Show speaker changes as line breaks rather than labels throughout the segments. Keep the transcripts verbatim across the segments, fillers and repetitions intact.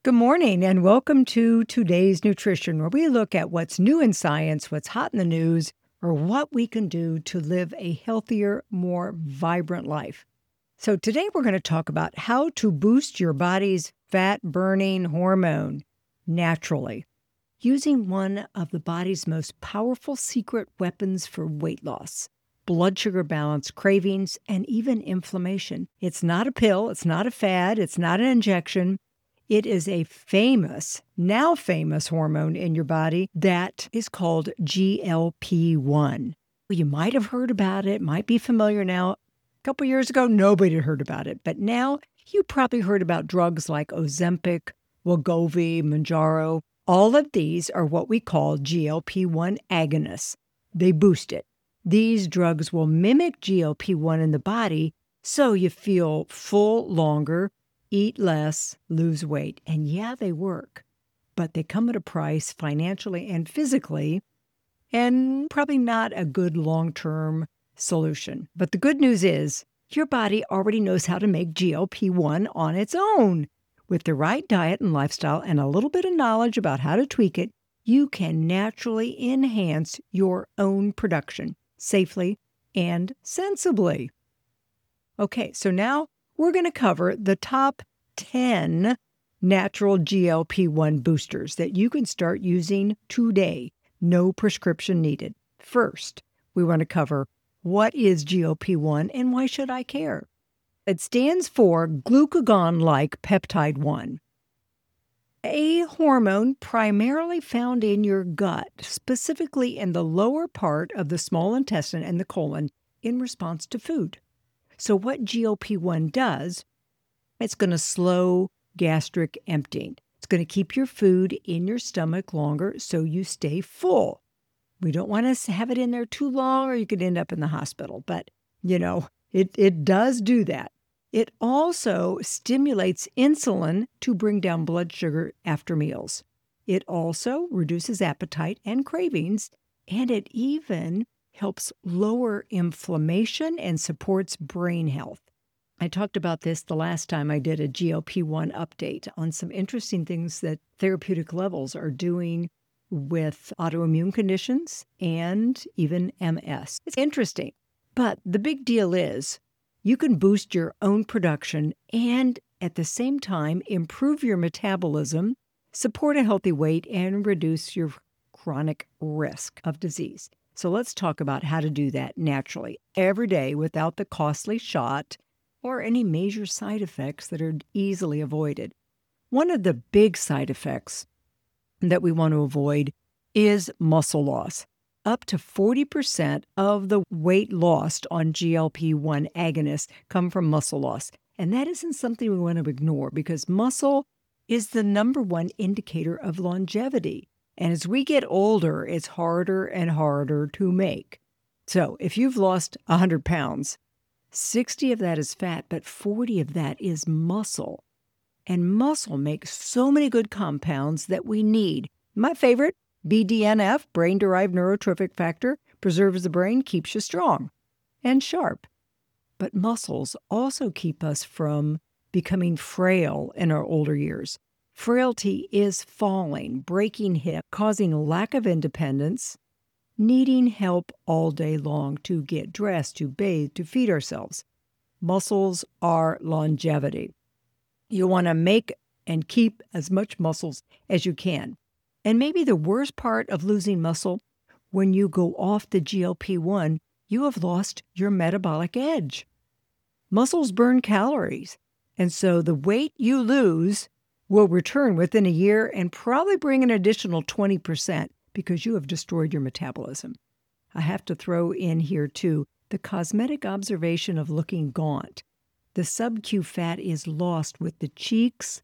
Good morning and welcome to Today's Nutrition, where we look at what's new in science, what's hot in the news, or what we can do to live a healthier, more vibrant life. So today we're going to talk about how to boost your body's fat-burning hormone naturally, using one of the body's most powerful secret weapons for weight loss: blood sugar balance, cravings, and even inflammation. It's not a pill, it's not a fad, it's not an injection. It is a famous, now famous hormone in your body that is called G L P one. You might have heard about it, might be familiar now. A couple years ago, nobody had heard about it. But now you probably heard about drugs like Ozempic, Wegovy, Mounjaro. All of these are what we call G L P one agonists. They boost it. These drugs will mimic G L P one in the body so you feel full longer, eat less, lose weight. And yeah, they work, but they come at a price financially and physically, and probably not a good long-term solution. But the good news is your body already knows how to make G L P one on its own. With the right diet and lifestyle and a little bit of knowledge about how to tweak it, you can naturally enhance your own production safely and sensibly. Okay, so now we're going to cover the top ten natural G L P one boosters that you can start using today. No prescription needed. First, we want to cover what is G L P one and why should I care? It stands for glucagon-like peptide one, a hormone primarily found in your gut, specifically in the lower part of the small intestine and the colon in response to food. So what G L P one does, it's going to slow gastric emptying. It's going to keep your food in your stomach longer so you stay full. We don't want to have it in there too long or you could end up in the hospital. But, you know, it, it does do that. It also stimulates insulin to bring down blood sugar after meals. It also reduces appetite and cravings, and it even helps lower inflammation and supports brain health. I talked about this the last time I did a G L P one update on some interesting things that therapeutic levels are doing with autoimmune conditions and even M S. It's interesting, but the big deal is you can boost your own production and at the same time improve your metabolism, support a healthy weight, and reduce your chronic risk of disease. So let's talk about how to do that naturally, every day without the costly shot or any major side effects that are easily avoided. One of the big side effects that we want to avoid is muscle loss. Up to forty percent of the weight lost on G L P one agonists come from muscle loss. And that isn't something we want to ignore because muscle is the number one indicator of longevity. And as we get older, it's harder and harder to make. So if you've lost one hundred pounds, sixty of that is fat, but forty of that is muscle. And muscle makes so many good compounds that we need. My favorite, B D N F, brain-derived neurotrophic factor, preserves the brain, keeps you strong and sharp. But muscles also keep us from becoming frail in our older years. Frailty is falling, breaking hip, causing lack of independence, needing help all day long to get dressed, to bathe, to feed ourselves. Muscles are longevity. You want to make and keep as much muscles as you can. And maybe the worst part of losing muscle, when you go off the G L P one, you have lost your metabolic edge. Muscles burn calories, and so the weight you lose will return within a year and probably bring an additional twenty percent because you have destroyed your metabolism. I have to throw in here, too, the cosmetic observation of looking gaunt. The sub-Q fat is lost with the cheeks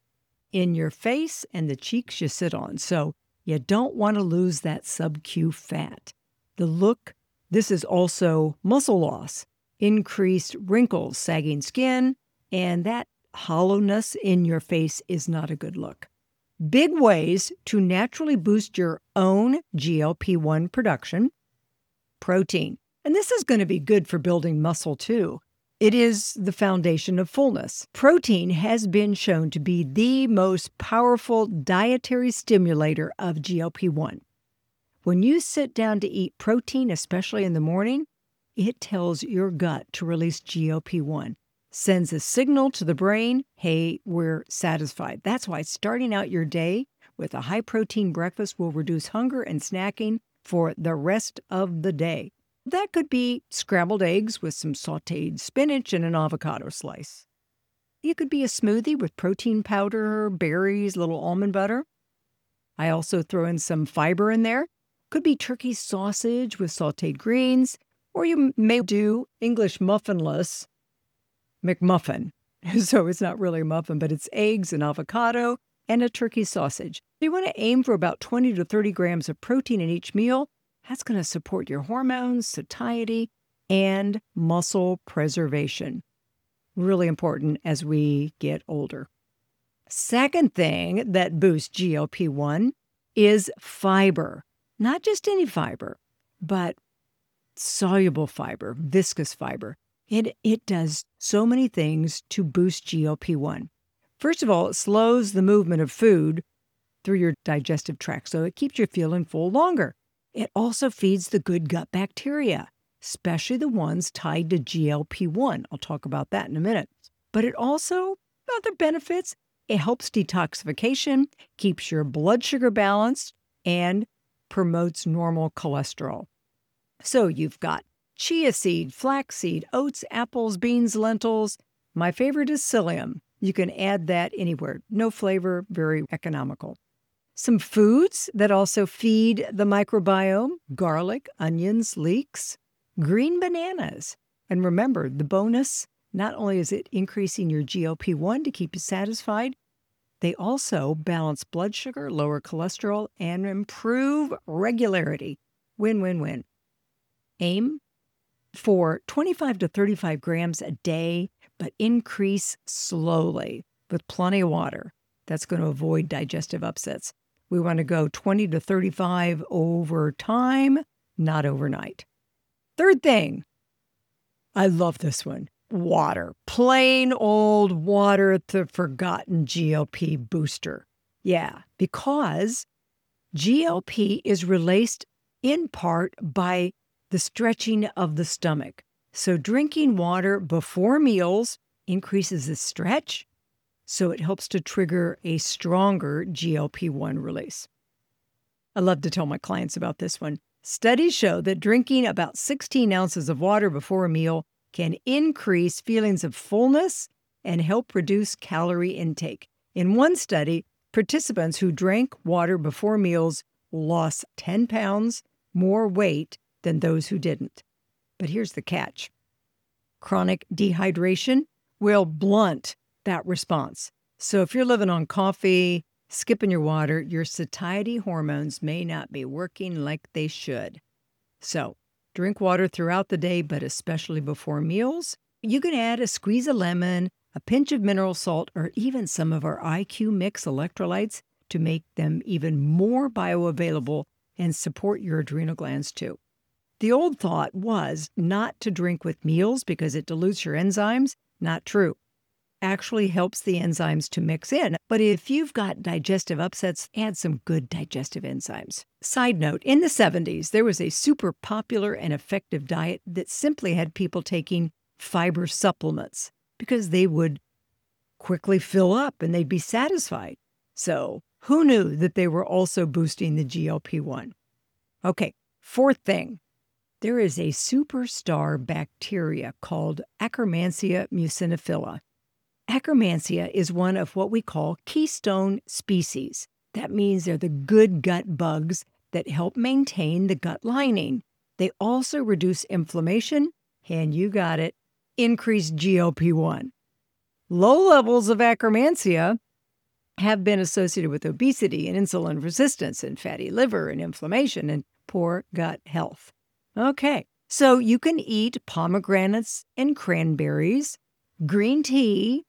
in your face and the cheeks you sit on. So you don't want to lose that sub-Q fat. The look, this is also muscle loss, increased wrinkles, sagging skin, and that hollowness in your face is not a good look. Big ways to naturally boost your own G L P one production. Protein. And this is going to be good for building muscle too. It is the foundation of fullness. Protein has been shown to be the most powerful dietary stimulator of G L P one. When you sit down to eat protein, especially in the morning, it tells your gut to release G L P one, sends a signal to the brain, hey, we're satisfied. That's why starting out your day with a high-protein breakfast will reduce hunger and snacking for the rest of the day. That could be scrambled eggs with some sautéed spinach and an avocado slice. It could be a smoothie with protein powder, berries, little almond butter. I also throw in some fiber in there. Could be turkey sausage with sautéed greens, or you may do English muffinless McMuffin. So it's not really a muffin, but it's eggs and avocado and a turkey sausage. You want to aim for about twenty to thirty grams of protein in each meal. That's going to support your hormones, satiety, and muscle preservation. Really important as we get older. Second thing that boosts G L P one is fiber. Not just any fiber, but soluble fiber, viscous fiber. It, it does so many things to boost G L P one. First of all, it slows the movement of food through your digestive tract, so it keeps you feeling full longer. It also feeds the good gut bacteria, especially the ones tied to G L P one. I'll talk about that in a minute. But it also, other benefits, it helps detoxification, keeps your blood sugar balanced, and promotes normal cholesterol. So you've got chia seed, flaxseed, oats, apples, beans, lentils. My favorite is psyllium. You can add that anywhere. No flavor, very economical. Some foods that also feed the microbiome: garlic, onions, leeks, green bananas. And remember, the bonus, not only is it increasing your G L P one to keep you satisfied, they also balance blood sugar, lower cholesterol, and improve regularity. Win, win, win. Aim for twenty-five to thirty-five grams a day, but increase slowly with plenty of water. That's going to avoid digestive upsets. We want to go twenty to thirty-five over time, not overnight. Third thing, I love this one. Water. Plain old water, the forgotten G L P booster. Yeah, because G L P is released in part by the stretching of the stomach. So drinking water before meals increases the stretch, so it helps to trigger a stronger G L P one release. I love to tell my clients about this one. Studies show that drinking about sixteen ounces of water before a meal can increase feelings of fullness and help reduce calorie intake. In one study, participants who drank water before meals lost ten pounds more weight than those who didn't. But here's the catch. Chronic dehydration will blunt that response. So if you're living on coffee, skipping your water, your satiety hormones may not be working like they should. So drink water throughout the day, but especially before meals. You can add a squeeze of lemon, a pinch of mineral salt, or even some of our I Q Mix electrolytes to make them even more bioavailable and support your adrenal glands too. The old thought was not to drink with meals because it dilutes your enzymes. Not true. Actually helps the enzymes to mix in. But if you've got digestive upsets, add some good digestive enzymes. Side note, in the seventies, there was a super popular and effective diet that simply had people taking fiber supplements because they would quickly fill up and they'd be satisfied. So who knew that they were also boosting the G L P one? Okay, fourth thing. There is a superstar bacteria called Akkermansia muciniphila. Akkermansia is one of what we call keystone species. That means they're the good gut bugs that help maintain the gut lining. They also reduce inflammation, and you got it, increase G L P one. Low levels of Akkermansia have been associated with obesity and insulin resistance and fatty liver and inflammation and poor gut health. Okay, so you can eat pomegranates and cranberries, green tea,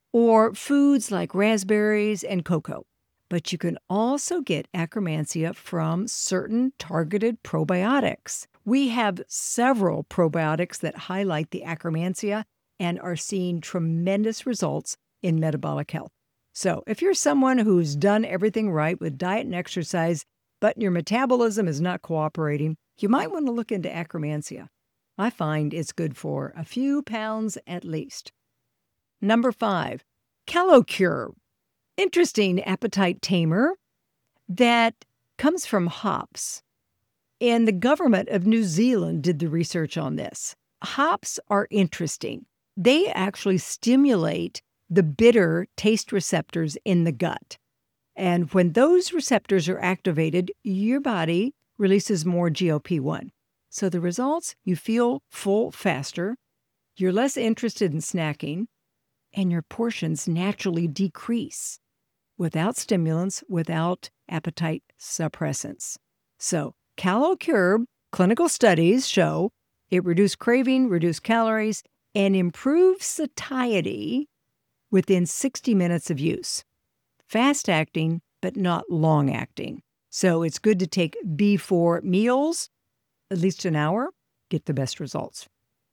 or foods like raspberries and cocoa. But you can also get Akkermansia from certain targeted probiotics. We have several probiotics that highlight the Akkermansia and are seeing tremendous results in metabolic health. So if you're someone who's done everything right with diet and exercise, but your metabolism is not cooperating, you might want to look into Akkermansia. I find it's good for a few pounds at least. Number five, CaloCure. Interesting appetite tamer that comes from hops. And the government of New Zealand did the research on this. Hops are interesting. They actually stimulate the bitter taste receptors in the gut. And when those receptors are activated, your body releases more G L P one. So the results, you feel full faster, you're less interested in snacking, and your portions naturally decrease without stimulants, without appetite suppressants. So CaloCure clinical studies show it reduced craving, reduced calories, and improved satiety within sixty minutes of use. Fast-acting, but not long-acting. So it's good to take before meals, at least an hour, get the best results.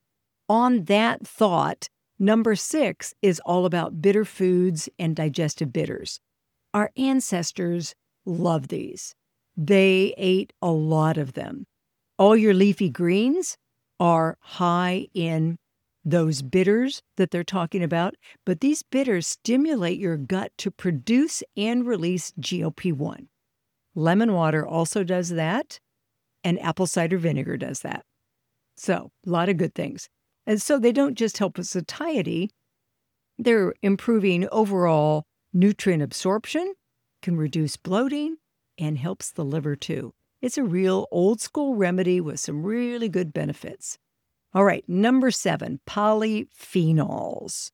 On that thought, number six is all about bitter foods and digestive bitters. Our ancestors love these. They ate a lot of them. All your leafy greens are high in those bitters that they're talking about, but these bitters stimulate your gut to produce and release G L P one. Lemon water also does that, and apple cider vinegar does that. So, a lot of good things. And so they don't just help with satiety, they're improving overall nutrient absorption, can reduce bloating, and helps the liver too. It's a real old school remedy with some really good benefits. All right, number seven, polyphenols.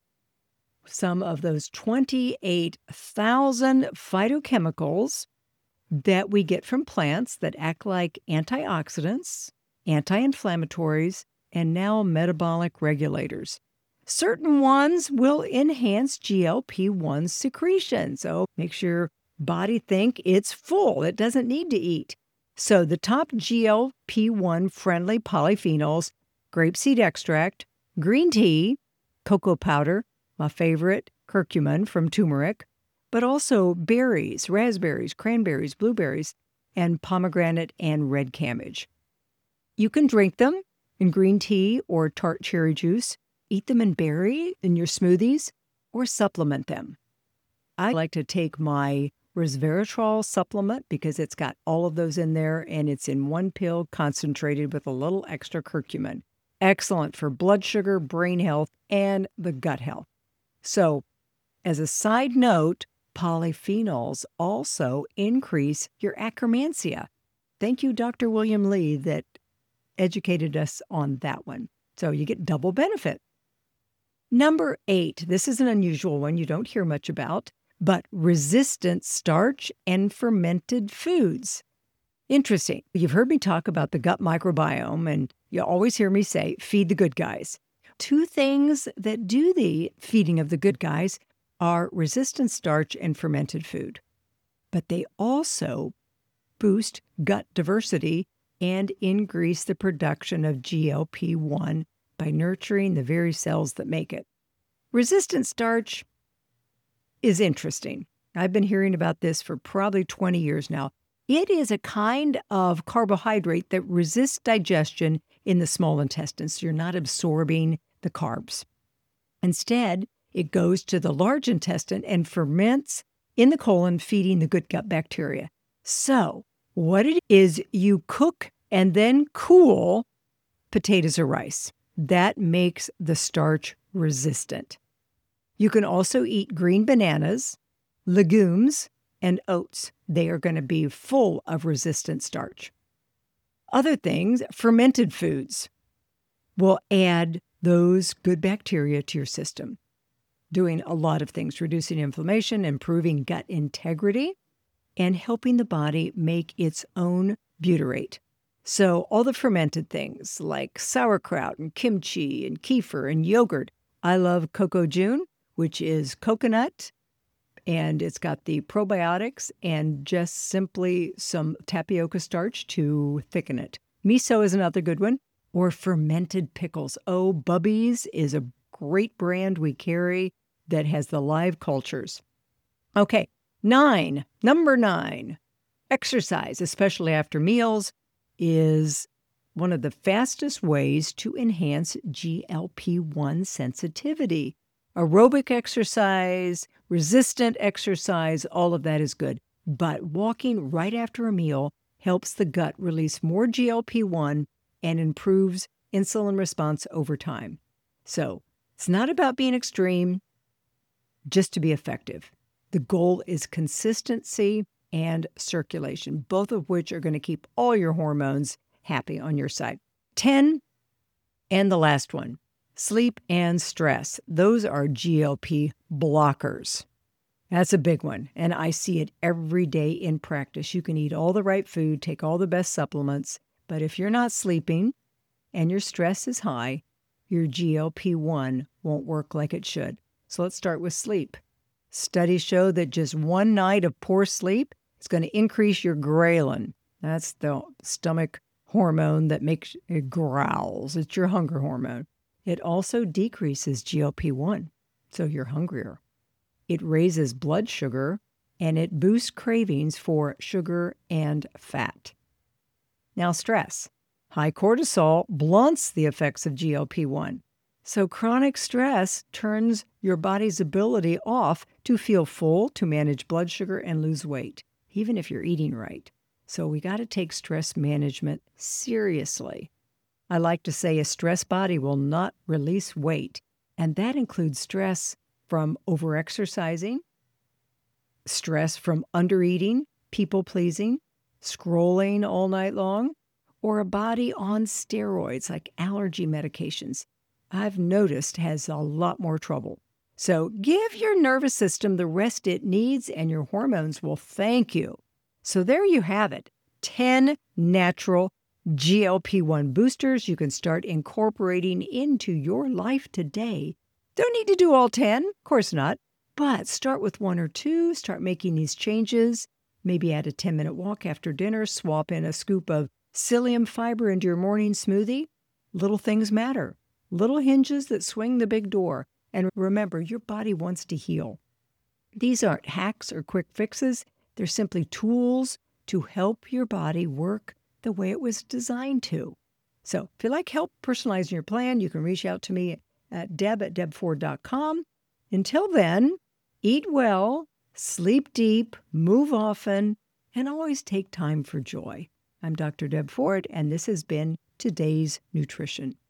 Some of those twenty-eight thousand phytochemicals that we get from plants that act like antioxidants, anti-inflammatories, and now metabolic regulators. Certain ones will enhance G L P one secretion, so makes your body think it's full. It doesn't need to eat. So the top G L P one friendly polyphenols: grapeseed extract, green tea, cocoa powder, my favorite, curcumin from turmeric, but also berries, raspberries, cranberries, blueberries, and pomegranate and red cabbage. You can drink them in green tea or tart cherry juice, eat them in berry in your smoothies, or supplement them. I like to take my resveratrol supplement because it's got all of those in there, and it's in one pill concentrated with a little extra curcumin. Excellent for blood sugar, brain health, and the gut health. So, as a side note, polyphenols also increase your Akkermansia. Thank you, Doctor William Lee, that educated us on that one. So you get double benefit. Number eight, this is an unusual one you don't hear much about, but resistant starch and fermented foods. Interesting. You've heard me talk about the gut microbiome, and you always hear me say, feed the good guys. Two things that do the feeding of the good guys are resistant starch and fermented food. But they also boost gut diversity and increase the production of G L P one by nurturing the very cells that make it. Resistant starch is interesting. I've been hearing about this for probably twenty years now. It is a kind of carbohydrate that resists digestion in the small intestine, so you're not absorbing the carbs. Instead, it goes to the large intestine and ferments in the colon, feeding the good gut bacteria. So, what it is, you cook and then cool potatoes or rice. That makes the starch resistant. You can also eat green bananas, legumes, and oats. They are going to be full of resistant starch. Other things, fermented foods, will add those good bacteria to your system, doing a lot of things, reducing inflammation, improving gut integrity, and helping the body make its own butyrate. So all the fermented things like sauerkraut and kimchi and kefir and yogurt. I love Coco June, which is coconut, and it's got the probiotics and just simply some tapioca starch to thicken it. Miso is another good one, or fermented pickles. Oh, Bubby's is a great brand we carry that has the live cultures. Okay, nine, number nine, exercise, especially after meals, is one of the fastest ways to enhance G L P one sensitivity. Aerobic exercise, resistant exercise, all of that is good. But walking right after a meal helps the gut release more G L P one and improves insulin response over time. So it's not about being extreme, just to be effective. The goal is consistency and circulation, both of which are going to keep all your hormones happy on your side. ten, and the last one, sleep and stress. Those are G L P blockers. That's a big one, and I see it every day in practice. You can eat all the right food, take all the best supplements, but if you're not sleeping and your stress is high, your G L P one won't work like it should. So let's start with sleep. Studies show that just one night of poor sleep is going to increase your ghrelin. That's the stomach hormone that makes it growls. It's your hunger hormone. It also decreases G L P one, so you're hungrier. It raises blood sugar, and it boosts cravings for sugar and fat. Now, stress. High cortisol blunts the effects of G L P one. So chronic stress turns your body's ability off to feel full, to manage blood sugar, and lose weight, even if you're eating right. So we got to take stress management seriously. I like to say a stressed body will not release weight, and that includes stress from overexercising, stress from undereating, people-pleasing, scrolling all night long, or a body on steroids like allergy medications. I've noticed has a lot more trouble. So give your nervous system the rest it needs, and your hormones will thank you. So there you have it, ten natural G L P one boosters you can start incorporating into your life today. Don't need to do all ten, of course not, but start with one or two, start making these changes. Maybe add a ten-minute walk after dinner, swap in a scoop of psyllium fiber into your morning smoothie. Little things matter. Little hinges that swing the big door. And remember, your body wants to heal. These aren't hacks or quick fixes. They're simply tools to help your body work the way it was designed to. So if you like help personalizing your plan, you can reach out to me at deb at deb ford dot com. Until then, eat well, sleep deep, move often, and always take time for joy. I'm Doctor Deb Ford, and this has been Today's Nutrition.